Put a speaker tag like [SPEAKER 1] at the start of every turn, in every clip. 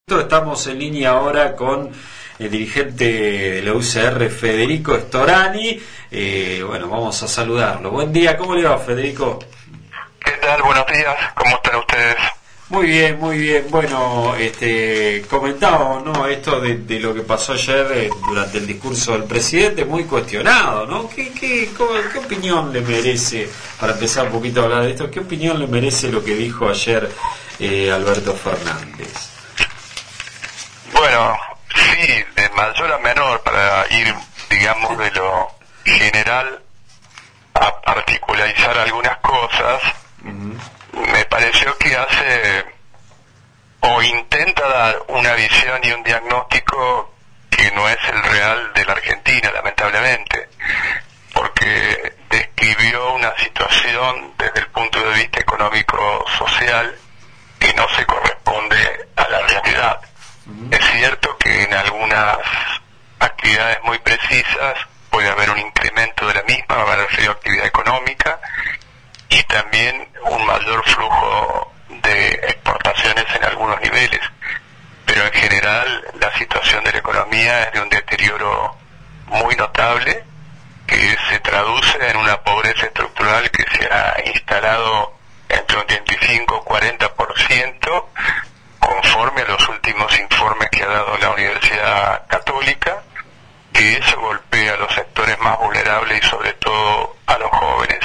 [SPEAKER 1] Estamos en línea ahora con el dirigente de la UCR, Federico Storani. Bueno, vamos a saludarlo. Buen día, ¿cómo le va, Federico?
[SPEAKER 2] ¿Qué tal? Buenos días, ¿cómo están ustedes?
[SPEAKER 1] Muy bien, muy bien. Bueno, comentábamos, ¿no?, esto de lo que pasó ayer durante el discurso del presidente, muy cuestionado, ¿no? ¿Qué opinión le merece, para empezar un poquito a hablar de esto, qué opinión le merece lo que dijo ayer Alberto Fernández?
[SPEAKER 2] Bueno, sí, de mayor a menor, para ir, digamos, de lo general a particularizar algunas cosas. Me pareció que hace o intenta dar una visión y un diagnóstico que no es el real de la Argentina, lamentablemente, porque describió una situación desde el punto de vista económico-social que no se corresponde a la realidad. Es cierto que en algunas actividades muy precisas puede haber un incremento de la misma, me refiero a actividad económica, y también un mayor flujo de exportaciones en algunos niveles, pero en general la situación de la economía es de un deterioro muy notable, que se traduce en una pobreza estructural que se ha instalado entre un 35 y 40%, conforme a los últimos informes que ha dado la Universidad Católica, que eso golpea a los sectores más vulnerables y sobre todo a los jóvenes.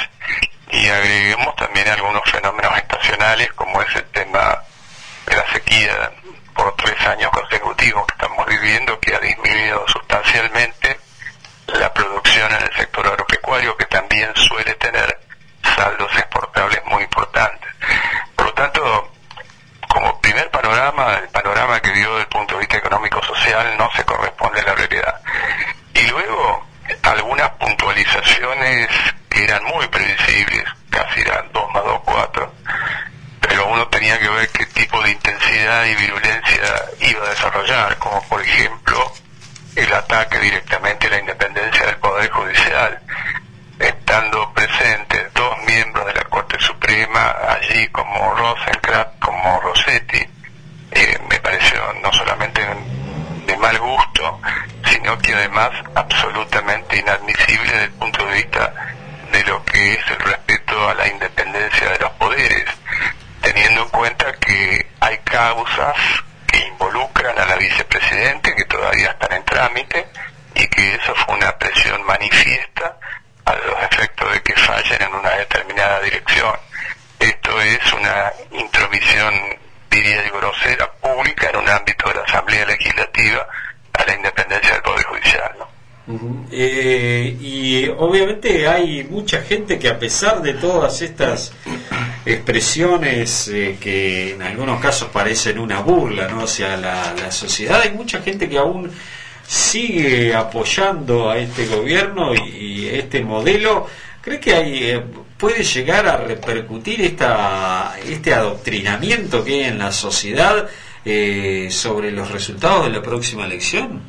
[SPEAKER 2] Y agreguemos también algunos fenómenos estacionales, como es el tema de la sequía por 3 años consecutivos que estamos viviendo, que ha disminuido sustancialmente la producción en el sector agropecuario, que también suele tener saldos exportables muy importantes. Por lo tanto, como primer panorama, el panorama que dio desde el punto de vista económico-social no se corresponde a la realidad. Y luego, algunas puntualizaciones que eran muy previsibles, casi eran 2 más 2, 4, pero uno tenía que ver qué tipo de intensidad y virulencia iba a desarrollar, como por ejemplo el ataque directamente a la independencia del Poder Judicial, estando presentes 2 miembros de la Corte Suprema allí, como Rosenkrantz, como Rossetti. Me pareció no solamente de mal gusto, sino que además absolutamente inadmisible desde el punto de vista de lo que es el respeto a la independencia de los poderes, teniendo en cuenta que hay causas que involucran a la vicepresidente que todavía están en trámite, y que eso fue una presión manifiesta a los efectos de que fallen en una determinada dirección. Esto es una intromisión, diría yo, grosera, pública, en un ámbito de la Asamblea Legislativa, a la independencia del Poder Judicial, ¿no?
[SPEAKER 1] Y obviamente hay mucha gente que, a pesar de todas estas expresiones que en algunos casos parecen una burla, ¿no?, hacia la sociedad, hay mucha gente que aún sigue apoyando a este gobierno y este modelo. ¿Cree que puede llegar a repercutir este adoctrinamiento que hay en la sociedad sobre los resultados de la próxima elección?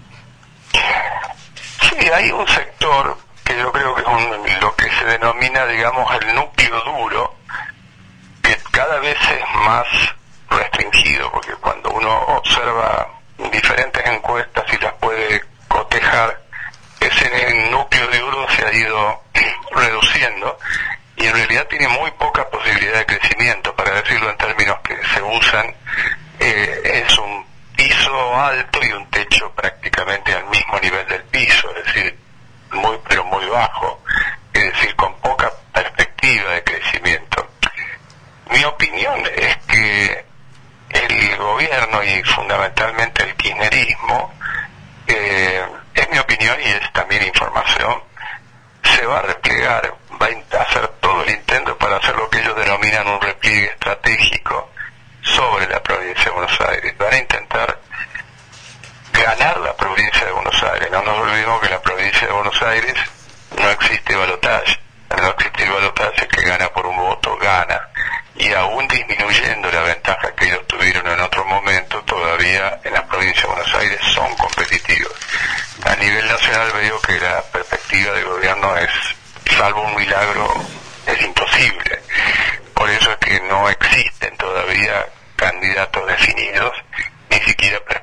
[SPEAKER 2] Sí, hay un sector que yo creo que es lo que se denomina, digamos, el núcleo duro, que cada vez es más restringido, porque cuando uno observa diferentes encuestas y las puede cotejar, ese núcleo duro se ha ido reduciendo y en realidad tiene muy poca posibilidad de crecimiento. Para decirlo en términos que se usan, es un piso alto y un techo prácticamente al mismo nivel del piso, es decir, pero muy bajo, es decir, con poca perspectiva de crecimiento. Mi opinión es que el gobierno y fundamentalmente el kirchnerismo, es mi opinión y es también información, se va a replegar, va a hacer todo el intento para hacer lo que ellos denominan un repliegue estratégico sobre la provincia de Buenos Aires. Van a intentar ganar la provincia de Buenos Aires. No nos olvidemos que en la provincia de Buenos Aires no existe balotaje. No existe el balotaje, que gana por un voto, gana. Y aún disminuyendo la ventaja que ellos tuvieron en otro momento, todavía en la provincia de Buenos Aires son competitivos. A nivel nacional veo que la perspectiva del gobierno es, salvo un milagro, es imposible. Por eso es que no existen todavía candidatos definidos, ni siquiera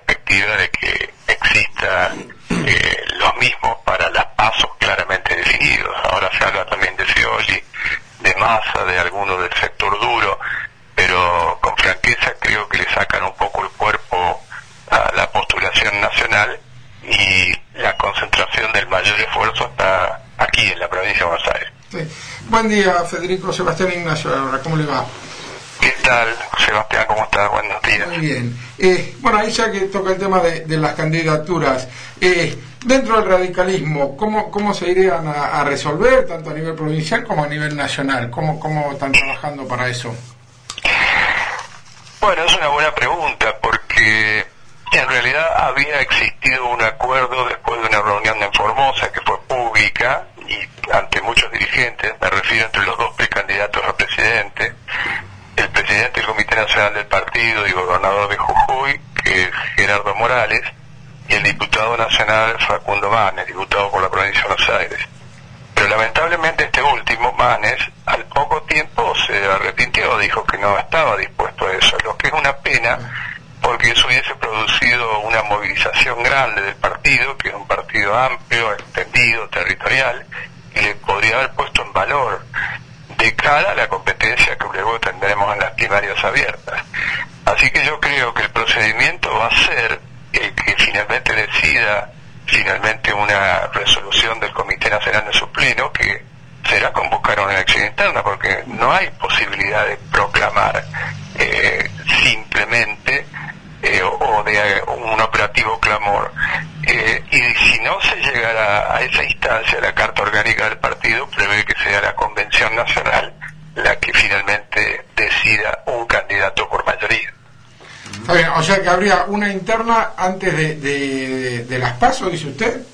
[SPEAKER 3] buen día, Federico. Sebastián Ignacio, ahora, ¿cómo le va?
[SPEAKER 2] ¿Qué tal, Sebastián? ¿Cómo estás? Buenos días.
[SPEAKER 3] Muy bien. Bueno, ahí ya que toca el tema de las candidaturas, dentro del radicalismo, ¿cómo se irían a resolver, tanto a nivel provincial como a nivel nacional? ¿Cómo están trabajando para eso?
[SPEAKER 2] Bueno, es una buena pregunta, porque en realidad había existido un acuerdo después de una reunión en Formosa que fue pública y ante muchos dirigentes, me refiero entre los dos precandidatos a presidente, el presidente del Comité Nacional del Partido y gobernador de Jujuy, que es Gerardo Morales, y el diputado nacional Facundo Manes, diputado por la provincia de Buenos Aires. Pero lamentablemente este último, Manes, al poco tiempo se arrepintió, dijo que no estaba dispuesto a eso, lo que es una pena, porque eso hubiese producido una movilización grande del partido, que es un partido amplio, extendido, territorial, y le podría haber puesto en valor de cara a la competencia que luego tendremos en las primarias abiertas. Así que yo creo que el procedimiento va a ser el que finalmente decida una resolución del Comité Nacional de su Pleno, que será convocar una elección interna, porque no hay posibilidad de proclamar simplemente o de un operativo clamor. Y si no se llegara a esa instancia, la Carta Orgánica del partido prevé que sea la Convención Nacional la que finalmente decida un candidato por mayoría.
[SPEAKER 3] Está bien, o sea que habría una interna antes de las PASO, dice usted.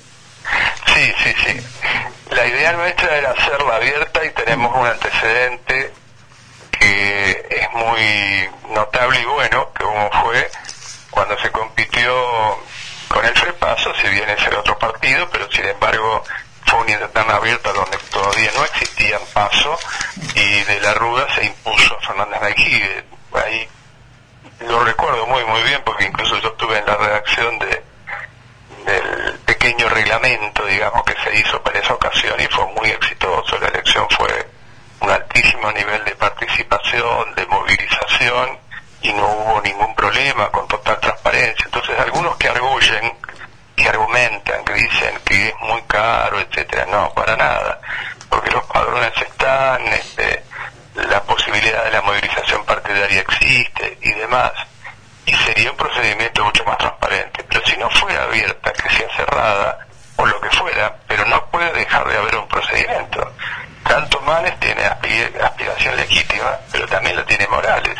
[SPEAKER 2] Sí. La idea nuestra era hacerla abierta y tenemos un antecedente que es muy notable y bueno, que como fue cuando se compitió con el FREPASO, si bien ese era otro partido, pero sin embargo fue una interna abierta donde todavía no existían PASO y de la Rúa se impuso a Fernández Aguirre. Ahí lo recuerdo muy bien porque incluso yo estuve en la redacción del pequeño reglamento, digamos, que se hizo para esa ocasión y fue muy exitoso. La elección fue un altísimo nivel de participación, de movilización y no hubo ningún problema, con total transparencia. Entonces algunos que arguyen, que argumentan, que dicen que es muy caro, etcétera, no, para nada, porque los padrones están, la posibilidad de la movilización partidaria existe y demás, y sería un procedimiento mucho más transparente. Pero si no fuera abierta, que sea cerrada o lo que fuera, pero no puede dejar de haber un procedimiento. Tanto Manes tiene aspiración legítima, pero también la tiene Morales,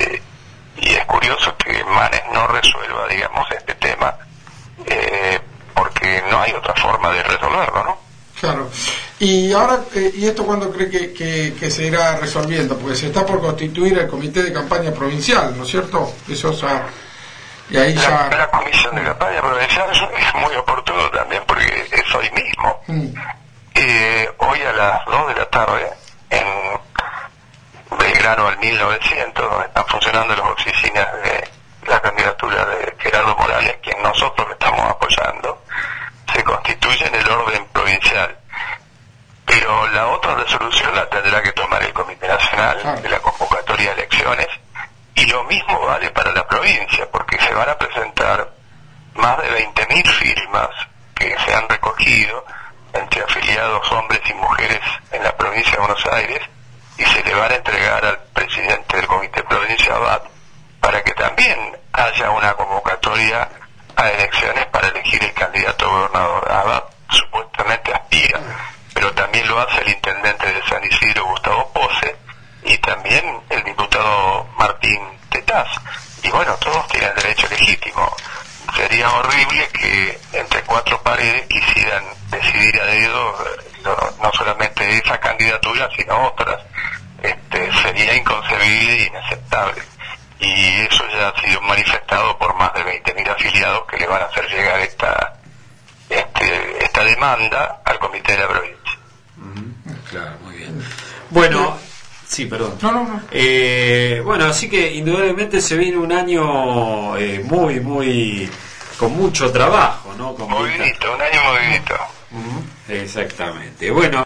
[SPEAKER 2] y es curioso que Manes no resuelva, digamos, este tema, porque no hay otra forma de resolverlo, ¿no?
[SPEAKER 3] Claro. Y ahora, ¿y esto cuándo cree que se irá resolviendo? Porque se está por constituir el comité de campaña provincial, ¿no es cierto? Eso y ahí ya...
[SPEAKER 2] La comisión de campaña provincial es muy oportuno también, porque es hoy mismo. Hoy a las 2 de la tarde, en Belgrano al 1900, donde están funcionando las oficinas de la candidatura de Gerardo Morales, quien nosotros estamos apoyando, se constituye en el orden provincial. Pero la otra resolución la tendrá que tomar el Comité Nacional de la convocatoria de elecciones, y lo mismo vale para la provincia, porque se van a presentar más de 20.000 firmas que se han recogido entre afiliados hombres y mujeres en la provincia de Buenos Aires, y se le van a entregar al presidente del Comité Provincial Abad para que también haya una convocatoria a elecciones para elegir el candidato a gobernador. Abad supuestamente aspira, pero también lo hace el intendente de San Isidro, Gustavo Pose, y también el diputado Martín Tetaz. Y bueno, todos tienen derecho legítimo. Sería horrible que entre cuatro paredes quisieran decidir a dedo no solamente esa candidatura, sino otras. Sería inconcebible e inaceptable. Y eso ya ha sido manifestado por más de 20.000 afiliados que le van a hacer llegar esta demanda al comité de la provincia.
[SPEAKER 1] Claro, muy bien. Bueno, sí, perdón.
[SPEAKER 3] No.
[SPEAKER 1] Bueno, así que indudablemente se viene un año muy con mucho trabajo, ¿no?
[SPEAKER 2] Movidito, un año movidito.
[SPEAKER 1] Exactamente. Bueno.